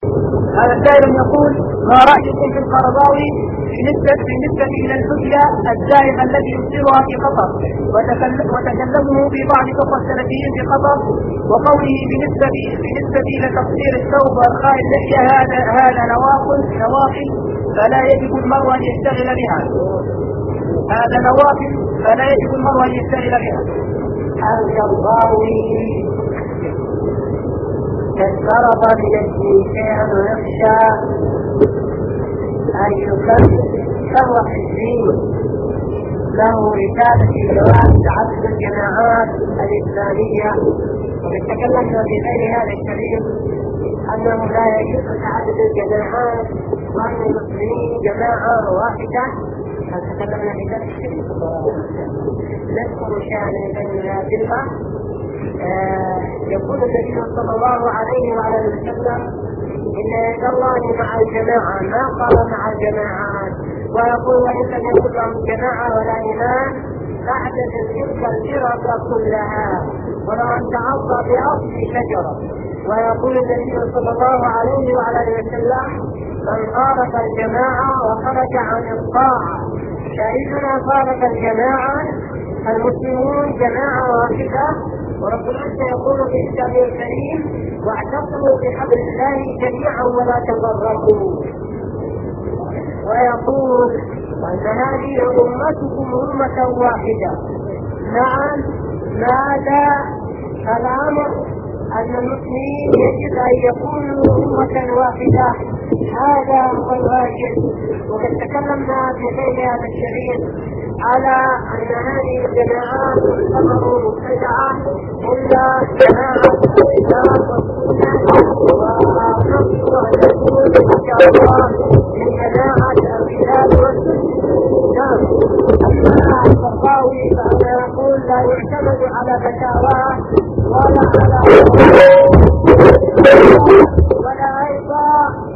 هذا السائل يقول: ما رأيكم في القرضاوي بالنسبة إلى الحجة الدائمة التي يصدرها في قطر وتكلمه في بعض أخوة السلفيين في قطر وقوله بالنسبة إلى تقصير الثوب وإرخاء اللحية هذا نواقل فلا يجب المرء أن يشتغل بها. هذا نواقل فلا يجب المرء أن يشتغل بها. القرضاوي كالسرط بالشيء ويخشى أن يكفر حزبي له رسالة جواز عدد الجماعات الإسلامية، وقد تكلمنا في غير هذا الشريط أنه لا يجوز تعدد الجماعات وأن المسلمين جماعة واحدة. هل تكلمنا في ذلك الشريط؟ نذكر شأن بين الأدلة. يقول النبي صلى الله عليه وعلى وسلم: إن يد الله مع الجماعة ما قال مع الجماعات، ويقول: وإن لم يكن لهم جماعة ولا إمام فاعتد تلك الفرق كلها ولو أن تعضى بأصل شجرة. ويقول النبي صلى الله عليه وعلى وسلم: من فارق الجماعة وخرج عن الطاعة. شاهدنا فارق الجماعة، المسلمون جماعة واحدة، ورب العزة يقول في كتابه الكريم: واعتصموا بحبل الله جميعا ولا تفرقوا. ويقول: وأن هذه أمتكم أمة واحدة. نعم، ماذا الأمر؟ أن المسلمين يجب أن يكونوا أمة واحدة، هذا هو الواجب. وقد تكلمنا في غير هذا الشريط على أن هذه الجماعات تعتبر مبتدعة إلا جماعة الإسلام والسنة، ونصر أن يكون إن شاء الله من جماعة الرجال والسنة. أما القرضاوي فأنا يقول: لا يعتمد على فتاواه ولا على ولا أيضا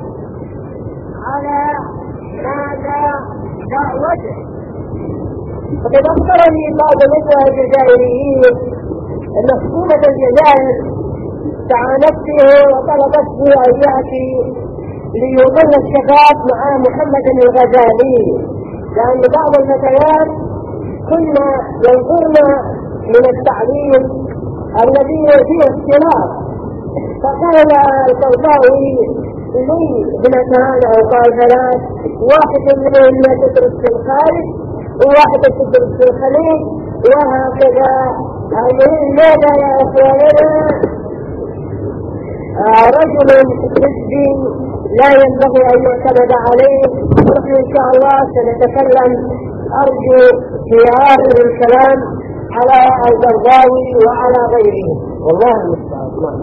على ماذا دعوته. فقد أخبرني بعض الإخوة الجزائريين أن حكومة الجزائر تعانت به وطلبته أن يأتي ليظل الشباب مع محمد الغزالي، لأن بعض الفتيات كنا ينظرن من التعليم الذي فيه اختلاف. فقال القرضاوي لي ابنتان أو قائلات: واحد منهن تدرس في الخارج وواحدة تدرس في الخليج، وهكذا. ماذا يا أخواننا؟ رجل حزبي لا ينبغي أن يعتمد عليه. ونحن إن شاء الله سنتكلم أرجو في آخر الكلام على القرضاوي وعلى غيره، والله المستعان.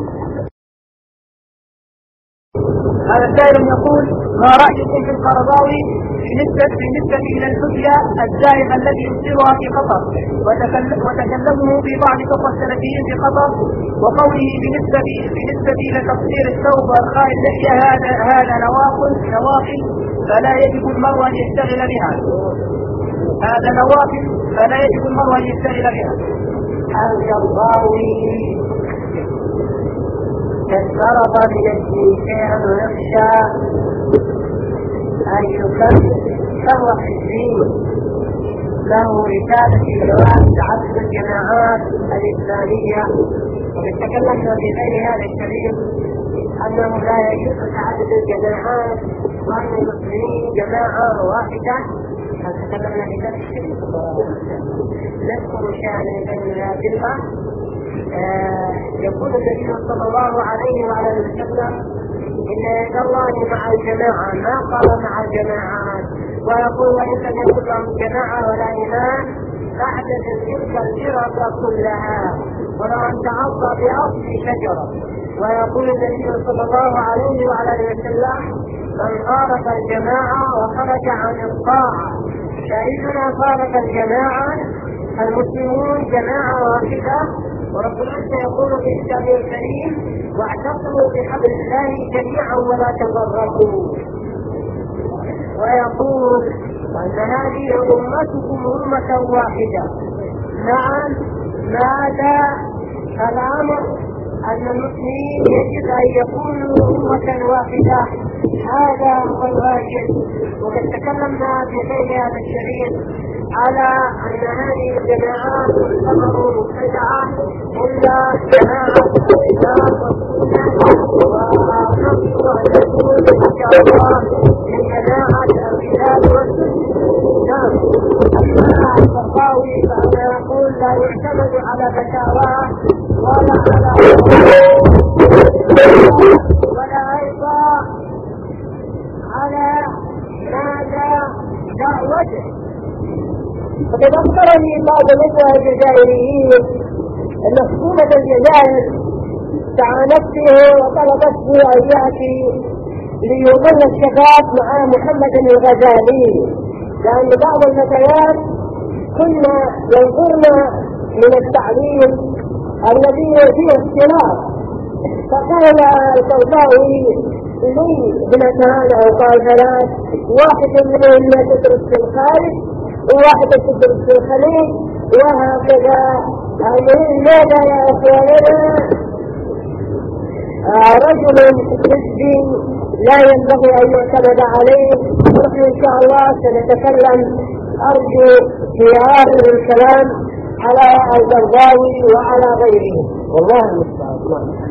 هذا السائل يقول: ما رأيكم في القرضاوي بالنسبة إلى الحجة الدائمة التي يصدرها في قطر وتكلمه في بعض أخوة السلفيين في قطر وقوله بالنسبة إلى تقصير الثوب وإرخاء اللحية هذا نواقل فلا يجب المرء أن يشتغل بها. هذا نواقل فلا يجب المرء أن يشتغل بها. القرضاوي كالسرط بالشيء ويخشى أن يكفر حزبي له رسالة جواز عدد الجماعات الإسلامية. وقد تكلمنا في غير هذا الشريط أنه لا يجوز تعدد الجماعات وأن المسلمين جماعة واحدة. هل تكلمنا في ذلك الشريط؟ نذكر شأن بين الأدلة. يقول النبي صلى الله عليه وعلى وسلم: إن يد الله مع الجماعة ما قال مع الجماعات، ويقول: وإن لم يكن لهم جماعة ولا إمام فاعتد تلك الفرق كلها ولو أن تعضى بأصل شجرة. ويقول النبي صلى الله عليه وعلى وسلم: من فارق الجماعة وخرج عن الطاعة. شاهدنا فارق الجماعة، المسلمون جماعة واحدة، ورب العزة يقول في كتابه الكريم: واعتصموا بحبل الله جميعا ولا تفرقوا. ويقول: وأن هذه أمتكم أمة واحدة. نعم، ماذا الأمر؟ أن المسلمين يجب أن يكونوا أمة واحدة، هذا هو الواجب. وقد تكلمنا في غير هذا الشريط على أن هذه الجماعات تعتبر مبتدعة إلا جماعة الإسلام والسنة، ونصر أن تكون إن شاء الله من جماعة الكتاب والسنة. نعم. أما القرضاوي فأنا أقول لا يعتمد على فتاواه ولا أيضا على ماذا دعوته. وقد أخبرني بعض الإخوة الجزائريين أن حكومة الجزائر استعانت به وطلبت به أن يأتي ليظل الشباب مع محمد الغزالي، لأن بعض الفتيات كنا ينظرن من التعليم الذي فيه اختلاف. فقال القرضاوي لي ابنتان أو قال ثلاث، واحد منهن تدرس في الخارج وواحدة تدرس في الخليج وهكذا. ماذا يا أخواننا؟ رجل حزبي لا ينبغي أن يعتمد عليه. نحن إن شاء الله سنتكلم أرجو في آخر الكلام على القرضاوي وعلى غيره، والله المستعان.